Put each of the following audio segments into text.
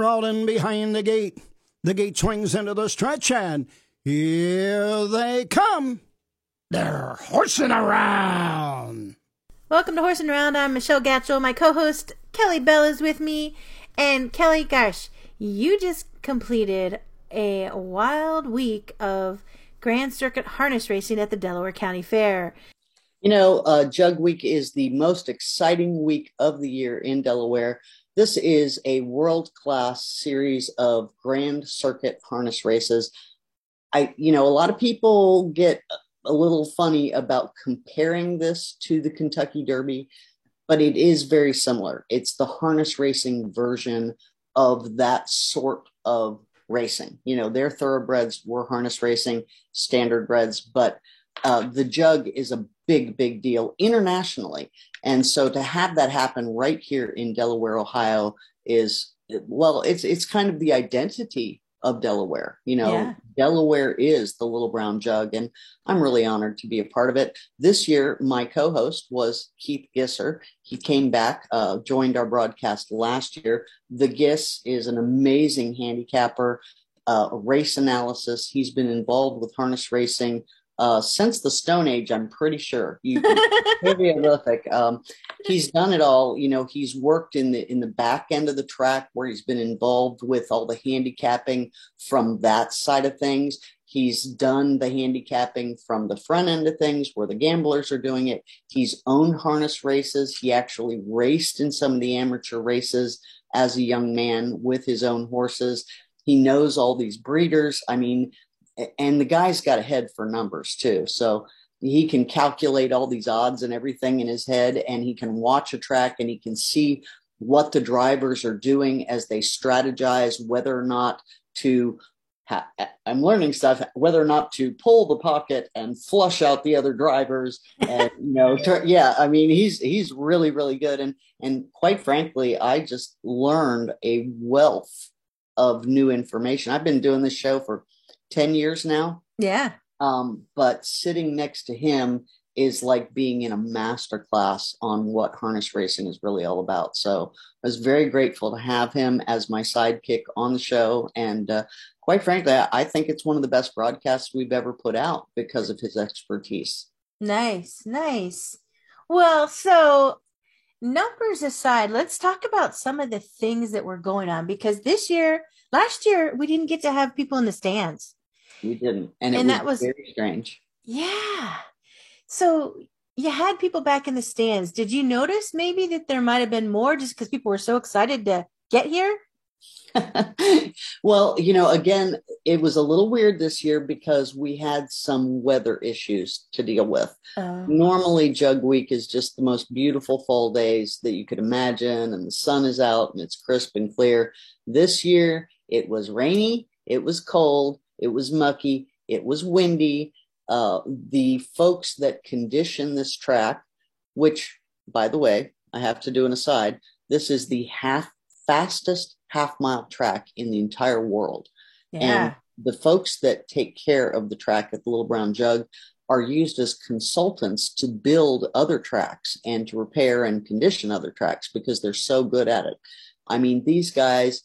crawling behind the gate. The gate swings into the stretch, and here they come. They're horsing around. Welcome to Horsing Around. I'm Michelle Gatchell. My co-host Kelly Bell is with me. And Kelly, gosh, you just completed a wild week of Grand Circuit harness racing at the Delaware County Fair. You know, Jug Week is the most exciting week of the year in Delaware. This is a world-class series of Grand Circuit harness races. A lot of people get a little funny about comparing this to the Kentucky Derby, but it is very similar. It's the harness racing version of that sort of racing. You know, their thoroughbreds were harness racing, standard breds, but the Jug is a big, big deal internationally. And so to have that happen right here in Delaware, Ohio is, well, it's kind of the identity of Delaware. You know, yeah. Delaware is the Little Brown Jug, and I'm really honored to be a part of it. This year, my co-host was Keith Gisser. He came back, joined our broadcast last year. The Giss is an amazing handicapper, race analysis. He's been involved with harness racing since the Stone Age, I'm pretty sure. Very prolific. He's done it all. You know, he's worked in the back end of the track where he's been involved with all the handicapping from that side of things. He's done the handicapping from the front end of things where the gamblers are doing it. He's owned harness races. He actually raced in some of the amateur races as a young man with his own horses. He knows all these breeders. I mean, and the guy's got a head for numbers too. So he can calculate all these odds and everything in his head, and he can watch a track and he can see what the drivers are doing as they strategize, whether or not to, I'm learning stuff, whether or not to pull the pocket and flush out the other drivers. And, I mean, he's really, really good. And quite frankly, I just learned a wealth of new information. I've been doing this show for 10 years now. Yeah. But sitting next to him is like being in a master class on what harness racing is really all about. So I was very grateful to have him as my sidekick on the show. And quite frankly, I think it's one of the best broadcasts we've ever put out because of his expertise. Nice. Well, so numbers aside, let's talk about some of the things that were going on, because last year, we didn't get to have people in the stands. We didn't. And that was very strange. Yeah. So you had people back in the stands. Did you notice maybe that there might have been more just because people were so excited to get here? Well, again, it was a little weird this year because we had some weather issues to deal with. Normally, Jug Week is just the most beautiful fall days that you could imagine, and the sun is out and it's crisp and clear. This year, it was rainy, it was cold, it was mucky, it was windy. The folks that condition this track, which, by the way, I have to do an aside, this is the fastest half-mile track in the entire world. Yeah. And the folks that take care of the track at the Little Brown Jug are used as consultants to build other tracks and to repair and condition other tracks because they're so good at it. I mean, these guys,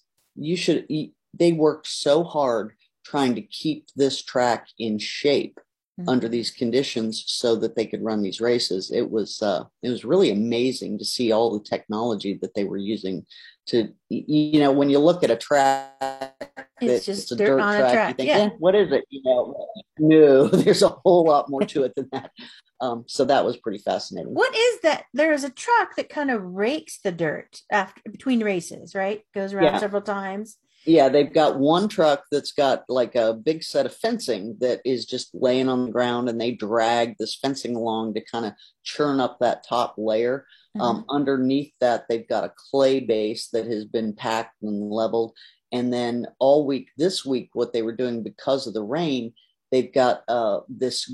they worked so hard trying to keep this track in shape under these conditions so that they could run these races. It was really amazing to see all the technology that they were using to, when you look at a track, it's just a dirt on track, a track. You think, what is it? No, there's a whole lot more to it than that. So that was pretty fascinating. What is that? There is a truck that kind of rakes the dirt between races, right? Goes around several times. Yeah, they've got one truck that's got like a big set of fencing that is just laying on the ground, and they drag this fencing along to kind of churn up that top layer. Underneath that, they've got a clay base that has been packed and leveled. And then all week, this week, what they were doing because of the rain, they've got this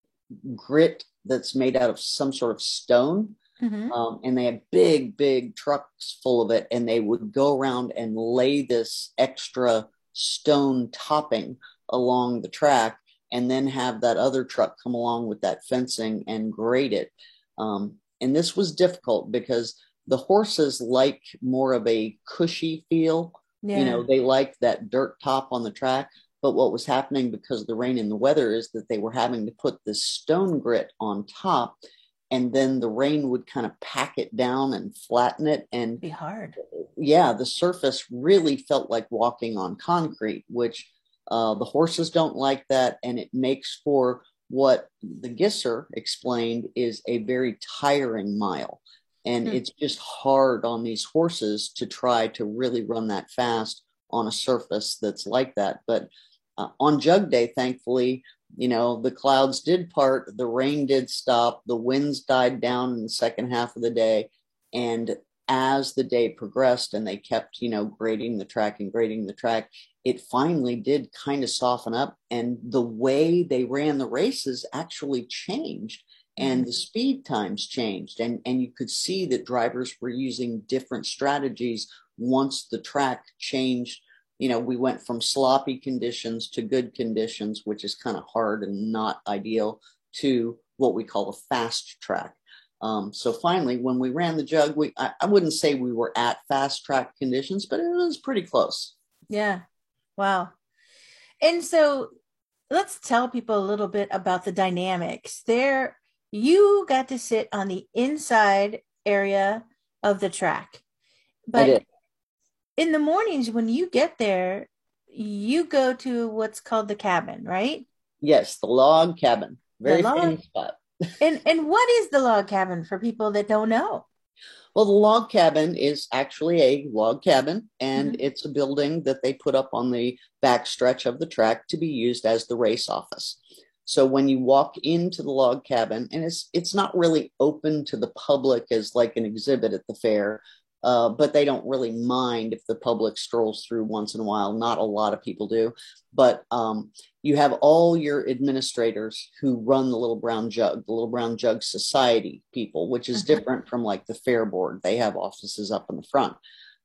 grit that's made out of some sort of stone. And they had big trucks full of it, and they would go around and lay this extra stone topping along the track and then have that other truck come along with that fencing and grade it. And this was difficult because the horses like more of a cushy feel You know, they liked that dirt top on the track. But what was happening because of the rain and the weather is that they were having to put this stone grit on top, and then the rain would kind of pack it down and flatten it. And be hard. Yeah, the surface really felt like walking on concrete, which the horses don't like that. And it makes for what the Gisser explained is a very tiring mile. And it's just hard on these horses to try to really run that fast on a surface that's like that. But on Jug Day, thankfully, you know, the clouds did part, the rain did stop, the winds died down in the second half of the day. And as the day progressed and they kept, you know, grading the track, it finally did kind of soften up. And the way they ran the races actually changed, and the speed times changed. And you could see that drivers were using different strategies once the track changed. You know, we went from sloppy conditions to good conditions, which is kind of hard and not ideal, to what we call a fast track. So finally, when we ran the Jug, I wouldn't say we were at fast track conditions, but it was pretty close. Yeah. Wow. And so let's tell people a little bit about the dynamics. There, you got to sit on the inside area of the track. But in the mornings when you get there, you go to what's called the cabin, right? Yes, the log cabin. Very famous spot. And what is the log cabin for people that don't know? Well, the log cabin is actually a log cabin, and it's a building that they put up on the back stretch of the track to be used as the race office. So when you walk into the log cabin, and it's not really open to the public as like an exhibit at the fair, but they don't really mind if the public strolls through once in a while. Not a lot of people do, but you have all your administrators who run the Little Brown Jug Society people, which is different from like the fair board. They have offices up in the front.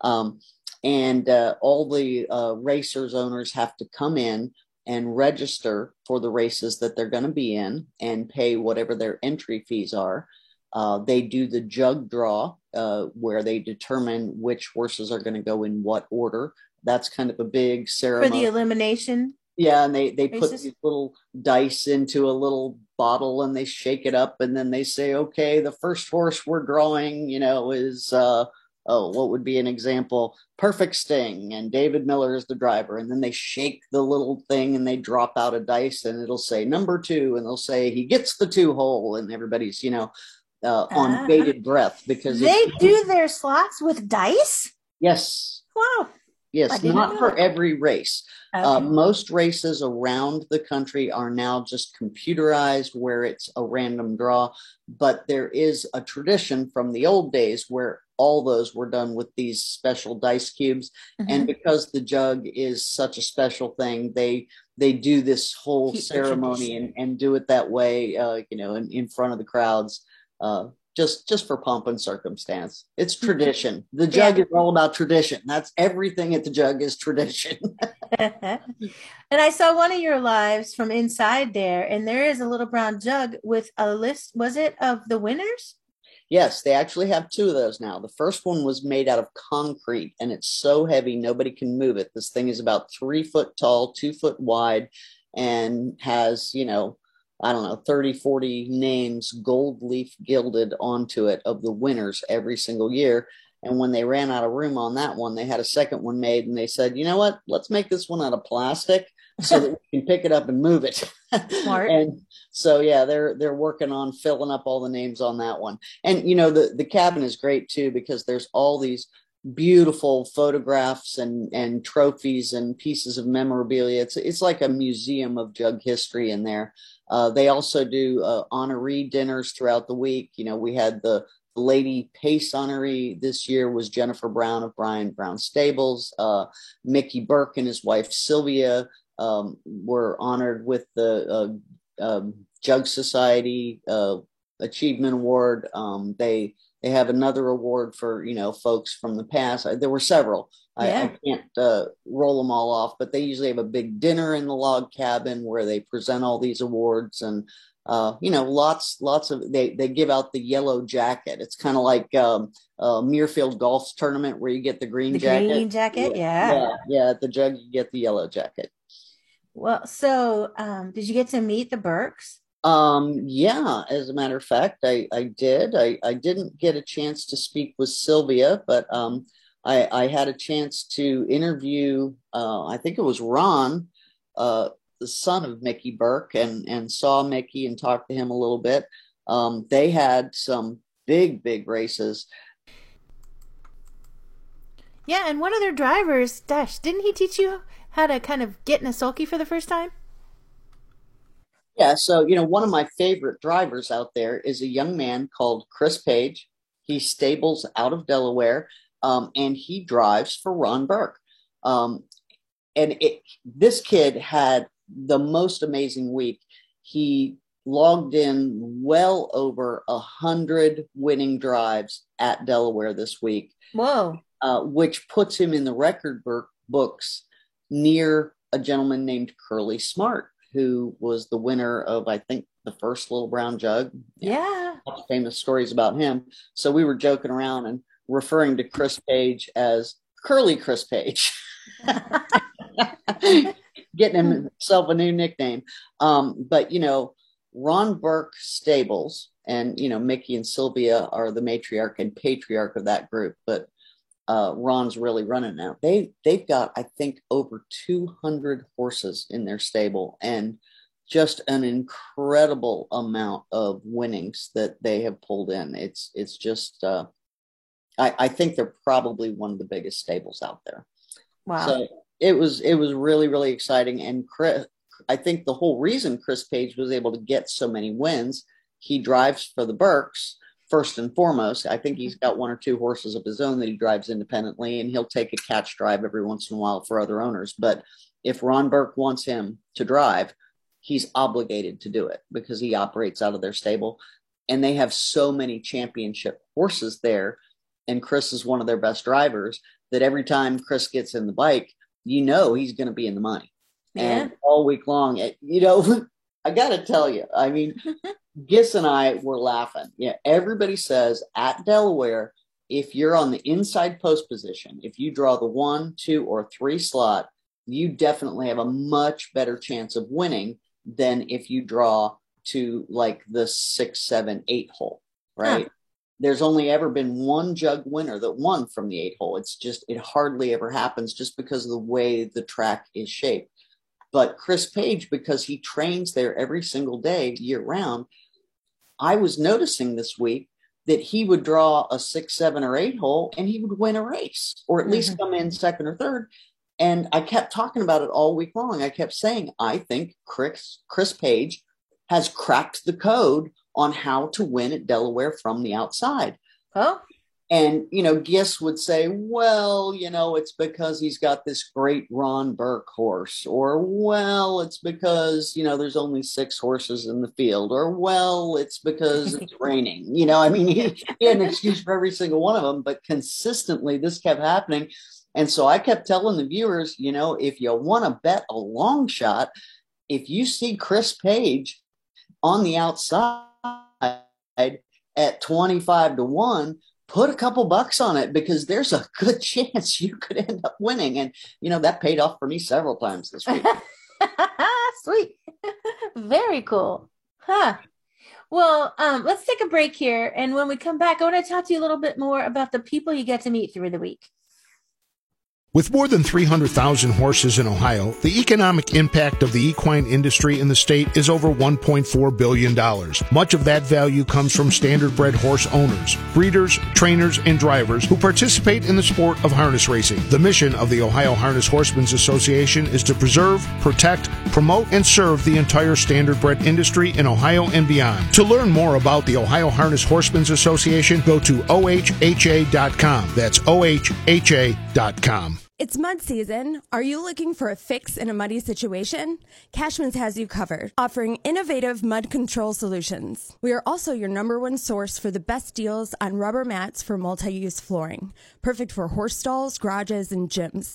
And all the racers owners have to come in and register for the races that they're going to be in and pay whatever their entry fees are. They do the jug draw, where they determine which horses are going to go in what order. That's kind of a big ceremony. For the elimination? Yeah, and they put these little dice into a little bottle and they shake it up, and then they say, okay, the first horse we're drawing, you know, is, what would be an example? Perfect Sting, and David Miller is the driver. And then they shake the little thing and they drop out a dice and it'll say number 2, and they'll say he gets the 2 hole, and everybody's, you know, on bated breath because they do their slots with dice. Yes. Wow. Yes, not for every race. Okay. Most races around the country are now just computerized where it's a random draw, but there is a tradition from the old days where all those were done with these special dice cubes. And because the jug is such a special thing, they do this whole ceremony and do it that way, you know, in front of the crowds. Just for pomp and circumstance. It's tradition. The jug is all about tradition. That's everything at the jug is tradition. And I saw one of your lives from inside there, and there is a Little Brown Jug with a list, was it, of the winners? Yes, they actually have 2 of those now. The first one was made out of concrete, and it's so heavy nobody can move it. This thing is about 3 foot tall, 2 foot wide, and has, you know, I don't know, 30, 40 names gold leaf gilded onto it of the winners every single year. And when they ran out of room on that one, they had a second one made, and they said, you know what, let's make this one out of plastic so that we can pick it up and move it. Smart. And so, yeah, they're working on filling up all the names on that one. And, you know, the cabin is great too, because there's all these beautiful photographs and trophies and pieces of memorabilia. It's like a museum of jug history in there. They also do honoree dinners throughout the week. You know, we had the Lady Pace honoree this year was Jennifer Brown of Brian Brown Stables. Mickey Burke and his wife Sylvia were honored with the Jug Society Achievement Award. They have another award for, you know, folks from the past. There were several. I can't roll them all off, but they usually have a big dinner in the log cabin where they present all these awards. And lots of they give out the yellow jacket. It's kind of like Muirfield Golf's tournament where you get the green jacket. Green jacket, yeah. At the Jug, you get the yellow jacket. Well, so did you get to meet the Burks? Yeah, as a matter of fact, I did. I didn't get a chance to speak with Sylvia, but I had a chance to interview, I think it was Ron, the son of Mickey Burke, and saw Mickey and talked to him a little bit. They had some big races. Yeah, and one of their drivers, didn't he teach you how to kind of get in a sulky for the first time? Yeah, so, one of my favorite drivers out there is a young man called Chris Page. He stables out of Delaware, and he drives for Ron Burke. This kid had the most amazing week. He logged in well over 100 winning drives at Delaware this week. Whoa. Which puts him in the record books near a gentleman named Curly Smart, who was the winner of, I think, the first Little Brown Jug. Yeah. Famous stories about him. So we were joking around and referring to Chris Page as Curly Chris Page. Getting himself a new nickname. But, Ron Burke Stables and, Mickey and Sylvia are the matriarch and patriarch of that group. But Ron's really running now. They've got, I think, over 200 horses in their stable and just an incredible amount of winnings that they have pulled in. It's just, I think they're probably one of the biggest stables out there. Wow. So it was really exciting. And I think the whole reason Chris Page was able to get so many wins, he drives for the Burks. First and foremost, I think he's got one or two horses of his own that he drives independently, and he'll take a catch drive every once in a while for other owners. But if Ron Burke wants him to drive, he's obligated to do it because he operates out of their stable. And they have so many championship horses there, and Chris is one of their best drivers, that every time Chris gets in the bike, he's going to be in the money. Yeah. And all week long, I got to tell you, I mean, Gis and I were laughing. Yeah, everybody says at Delaware, if you're on the inside post position, if you draw the 1, 2, or 3 slot, you definitely have a much better chance of winning than if you draw to like the 6, 7, 8 hole, right? Huh. There's only ever been one Jug winner that won from the 8 hole. It hardly ever happens just because of the way the track is shaped. But Chris Page, because he trains there every single day, year round, I was noticing this week that he would draw a 6, 7, or 8 hole and he would win a race, or at least come in second or third. And I kept talking about it all week long. I kept saying, I think Chris Page has cracked the code on how to win at Delaware from the outside. Oh. And, Gis would say, well, it's because he's got this great Ron Burke horse, or, well, it's because, there's only 6 horses in the field, or, well, it's because it's raining. He had an excuse for every single one of them, but consistently this kept happening. And so I kept telling the viewers, if you want to bet a long shot, if you see Chris Page on the outside at 25-1, put a couple bucks on it, because there's a good chance you could end up winning. And, that paid off for me several times this week. Sweet. Very cool. Huh. Well, let's take a break here. And when we come back, I want to talk to you a little bit more about the people you get to meet through the week. With more than 300,000 horses in Ohio, the economic impact of the equine industry in the state is over $1.4 billion. Much of that value comes from standard-bred horse owners, breeders, trainers, and drivers who participate in the sport of harness racing. The mission of the Ohio Harness Horsemen's Association is to preserve, protect, promote, and serve the entire standard-bred industry in Ohio and beyond. To learn more about the Ohio Harness Horsemen's Association, go to ohha.com. That's ohha.com. It's mud season. Are you looking for a fix in a muddy situation? Cashman's has you covered, offering innovative mud control solutions. We are also your #1 source for the best deals on rubber mats for multi-use flooring, perfect for horse stalls, garages, and gyms.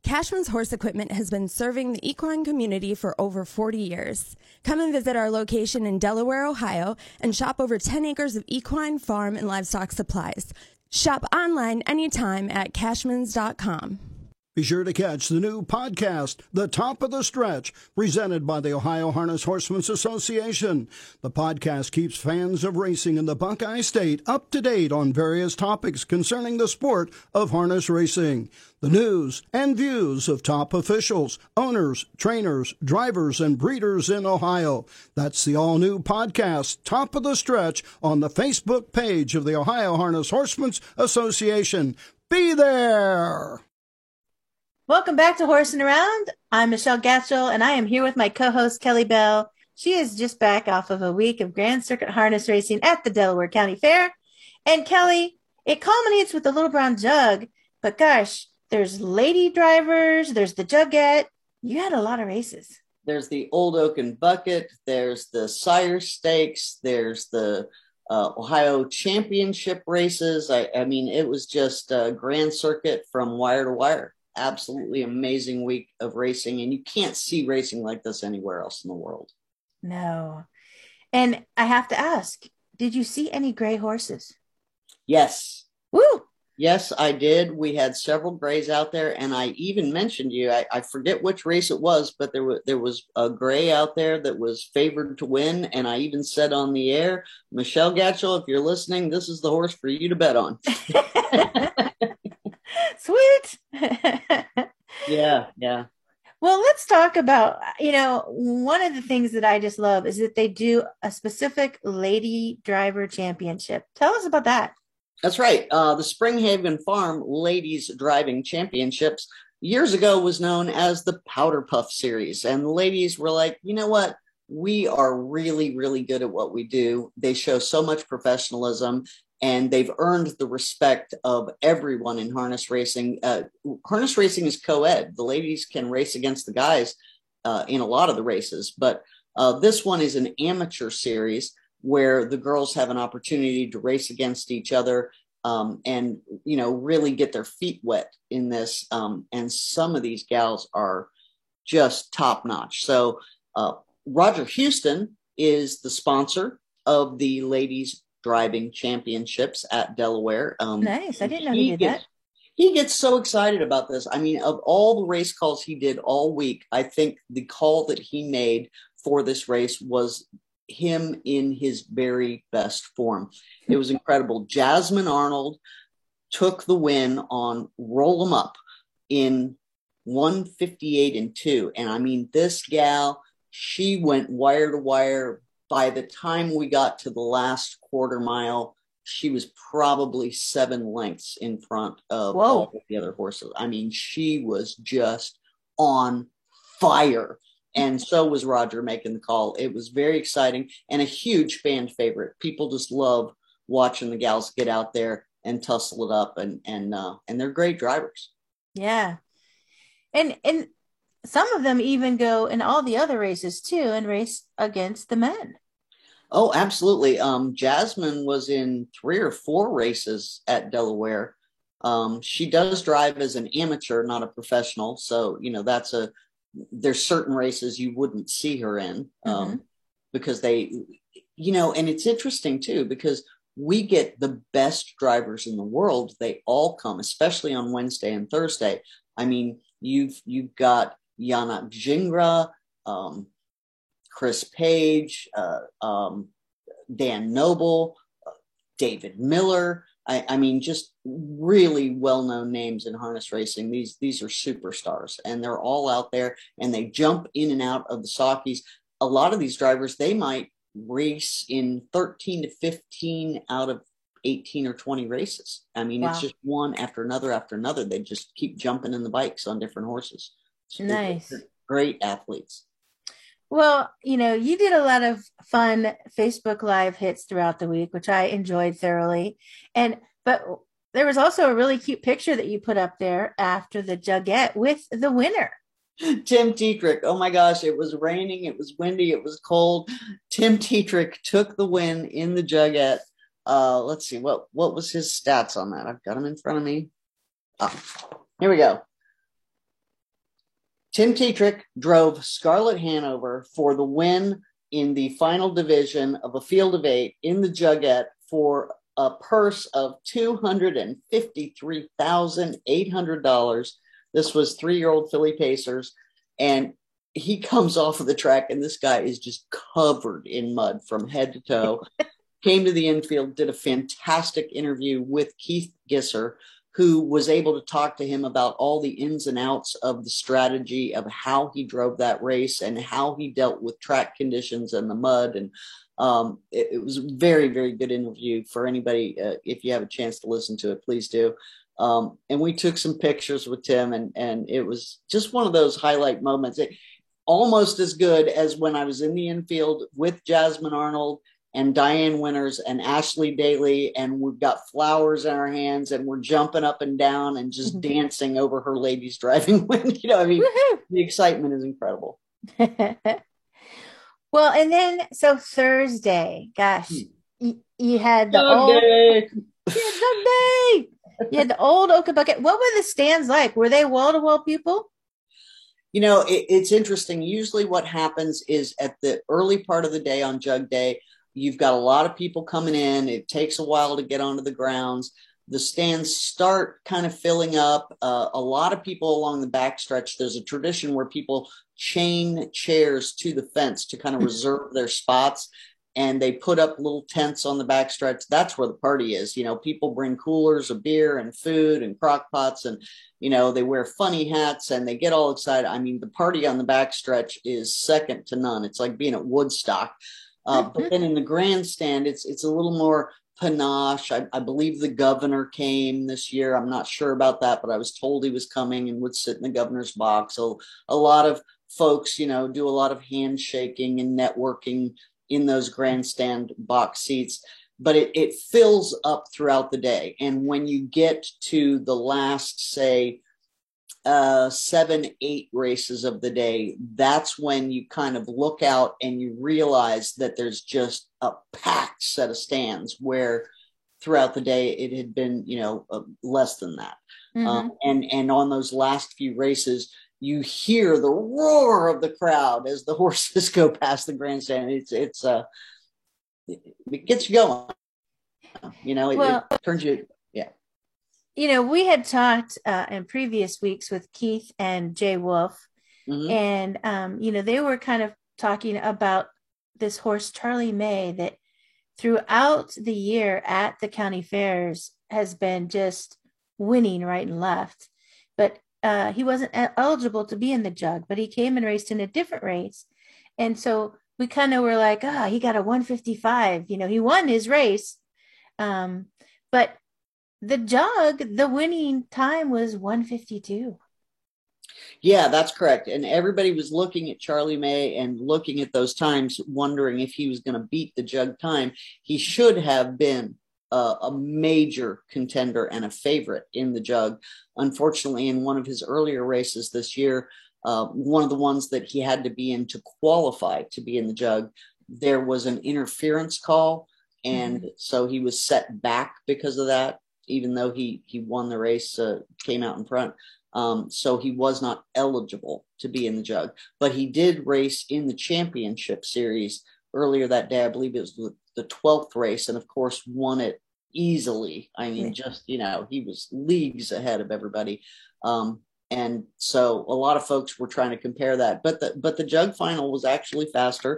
Cashman's Horse Equipment has been serving the equine community for over 40 years. Come and visit our location in Delaware, Ohio, and shop over 10 acres of equine, farm, and livestock supplies. Shop online anytime at cashmans.com. Be sure to catch the new podcast, The Top of the Stretch, presented by the Ohio Harness Horsemen's Association. The podcast keeps fans of racing in the Buckeye State up to date on various topics concerning the sport of harness racing. The news and views of top officials, owners, trainers, drivers, and breeders in Ohio. That's the all-new podcast, Top of the Stretch, on the Facebook page of the Ohio Harness Horsemen's Association. Be there! Welcome back to Horsing Around. I'm Michelle Gatchell, and I am here with my co-host, Kelly Bell. She is just back off of a week of Grand Circuit harness racing at the Delaware County Fair. And Kelly, it culminates with the Little Brown Jug, but gosh, there's lady drivers, there's the Jugette. You had a lot of races. There's the Old Oaken Bucket, there's the Sire Stakes, there's the Ohio Championship races. I mean, it was just a Grand Circuit from wire to wire. Absolutely amazing week of racing, and you can't see racing like this anywhere else in the world. No. And I have to ask, did you see any gray horses? Yes. Woo! Yes, I did. We had several grays out there, and I even mentioned you. I forget which race it was, but there was a gray out there that was favored to win, and I even said on the air, Michelle Gatchell, if you're listening, this is the horse for you to bet on. Sweet. Yeah. Well, let's talk about, one of the things that I just love is that they do a specific lady driver championship. Tell us about that. That's right. The Springhaven Farm Ladies Driving Championships years ago was known as the Powder Puff Series. And the ladies were like, you know what? We are really, really good at what we do. They show so much professionalism, and they've earned the respect of everyone in harness racing. Harness racing is co-ed. The ladies can race against the guys in a lot of the races, but this one is an amateur series where the girls have an opportunity to race against each other and, really get their feet wet in this. And some of these gals are just top notch. So Roger Houston is the sponsor of the ladies driving championships at Delaware. Nice. I didn't know he did that. He gets so excited about this. I mean, of all the race calls he did all week, I think the call that he made for this race was him in his very best form. It was incredible. Jasmine Arnold took the win on Roll 'em Up in 1:58.2. And I mean, this gal, she went wire to wire. By the time we got to the last quarter mile, she was probably 7 lengths in front of all of the other horses. I mean, she was just on fire. And so was Roger making the call. It was very exciting and a huge fan favorite. People just love watching the gals get out there and tussle it up, and they're great drivers. Yeah. And some of them even go in all the other races too and race against the men. Oh, absolutely. Jasmine was in 3 or 4 races at Delaware. She does drive as an amateur, not a professional. So, there's certain races you wouldn't see her in because they, and it's interesting too, because we get the best drivers in the world. They all come, especially on Wednesday and Thursday. I mean, you've got Yanak Jingra, Chris Page, Dan Noble, David Miller. I mean, just really well-known names in harness racing. These are superstars, and they're all out there, and they jump in and out of the sockies. A lot of these drivers, they might race in 13 to 15 out of 18 or 20 races. I mean, It's just one after another. They just keep jumping in the bikes on different horses. Nice. They're great athletes. Well, you did a lot of fun Facebook Live hits throughout the week, which I enjoyed thoroughly. But there was also a really cute picture that you put up there after the Jugette with the winner. Tim Tetrick. Oh my gosh, it was raining, it was windy, it was cold. Tim Tetrick took the win in the Jugette. Let's see, what was his stats on that? I've got them in front of me. Here we go. Tim Tetrick drove Scarlett Hanover for the win in the final division of a field of 8 in the Jugette for a purse of $253,800. This was 3-year-old filly pacers. And he comes off of the track, and this guy is just covered in mud from head to toe. Came to the infield, did a fantastic interview with Keith Gisser, who was able to talk to him about all the ins and outs of the strategy of how he drove that race and how he dealt with track conditions and the mud. And it was a very, very good interview for anybody. If you have a chance to listen to it, please do. And we took some pictures with Tim, and it was just one of those highlight moments. Almost as good as when I was in the infield with Jasmine Arnold and Diane Winters and Ashley Daly, and we've got flowers in our hands and we're jumping up and down and just dancing over her ladies driving win. The excitement is incredible. Well, and then so Thursday, gosh, you had the You had the old Oka-Bucket. What were the stands like? Were they wall-to-wall people? It's interesting. Usually what happens is at the early part of the day on Jug Day, you've got a lot of people coming in. It takes a while to get onto the grounds. The stands start kind of filling up. A lot of people along the backstretch. There's a tradition where people chain chairs to the fence to kind of reserve their spots. And they put up little tents on the backstretch. That's where the party is. People bring coolers of beer and food and crock pots, and, they wear funny hats and they get all excited. I mean, the party on the backstretch is second to none. It's like being at Woodstock. But then in the grandstand, it's a little more panache. I believe the governor came this year. I'm not sure about that, but I was told he was coming and would sit in the governor's box. So a lot of folks, do a lot of handshaking and networking in those grandstand box seats, but it fills up throughout the day. And when you get to the last, say, 7-8 races of the day, that's when you kind of look out and you realize that there's just a packed set of stands, where throughout the day it had been, less than that. And on those last few races, you hear the roar of the crowd as the horses go past the grandstand. It gets you going. It turns you. Yeah. We had talked in previous weeks with Keith and Jay Wolf, and they were kind of talking about this horse Charlie May that throughout the year at the county fairs has been just winning right and left, but he wasn't eligible to be in the Jug, but he came and raced in a different race. And so we kind of were like, he got a 155, he won his race. But the Jug, the winning time was 152. Yeah, that's correct. And everybody was looking at Charlie May and looking at those times, wondering if he was going to beat the Jug time. He should have been a major contender and a favorite in the Jug. Unfortunately, in one of his earlier races this year, one of the ones that he had to be in to qualify to be in the Jug, there was an interference call. And so he was set back because of that, even though he won the race, came out in front. So he was not eligible to be in the Jug, but he did race in the championship series earlier that day. I believe it was the 12th race, and of course won it easily. I mean, he was leagues ahead of everybody. And so a lot of folks were trying to compare that, but the Jug final was actually faster.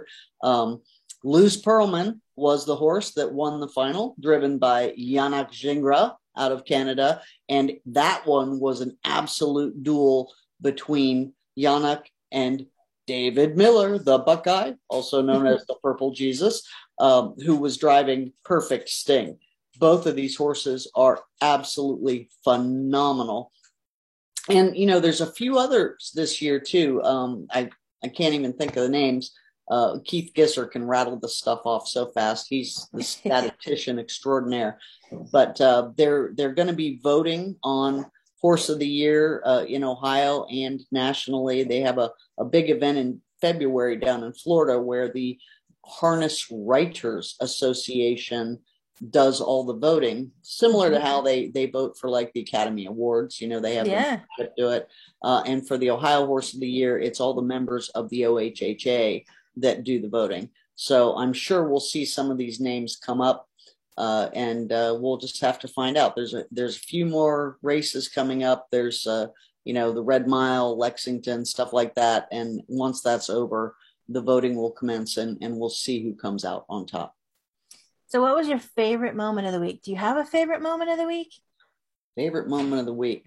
Luz Pearlman was the horse that won the final, driven by Yannick Gingras out of Canada. And that one was an absolute duel between Yannick and David Miller, the Buckeye, also known as the Purple Jesus, who was driving Perfect Sting. Both of these horses are absolutely phenomenal. And, there's a few others this year, too. I can't even think of the names. Keith Gisser can rattle the stuff off so fast. He's the statistician extraordinaire. But they're going to be voting on Horse of the Year in Ohio and nationally. They have a big event in February down in Florida where the Harness Writers Association does all the voting, similar to how they vote for like the Academy Awards. They have them do it. And for the Ohio Horse of the Year, it's all the members of the OHHA that do the voting. So I'm sure we'll see some of these names come up, and we'll just have to find out. There's a few more races coming up. There's the Red Mile, Lexington, stuff like that. And once that's over, the voting will commence, and we'll see who comes out on top. So what was your favorite moment of the week? Do you have a favorite moment of the week? Favorite moment of the week?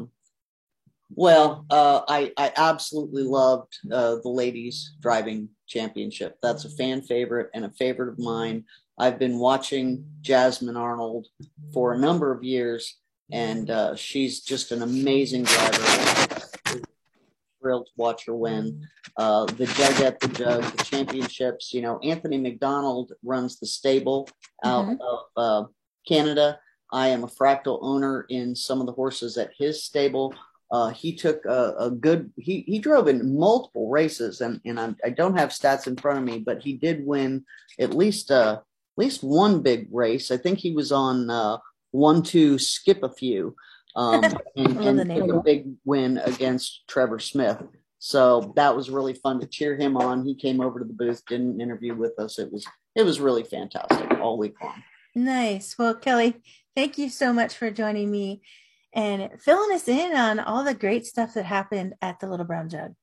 I absolutely loved the ladies driving championship. That's a fan favorite and a favorite of mine. I've been watching Jasmine Arnold for a number of years, and she's just an amazing driver. Thrilled to watch her win the Jug at the Jug, the championships. Anthony McDonald runs the stable out of Canada. I am a Fractal owner in some of the horses at his stable. He took he drove in multiple races, and I don't have stats in front of me, but he did win at least one big race. I think he was on 1-2 skip a few. And took a big win against Trevor Smith. So that was really fun to cheer him on. He came over to the booth, did an interview with us. It was really fantastic all week long. Nice. Well, Kelly, thank you so much for joining me and filling us in on all the great stuff that happened at the Little Brown Jug.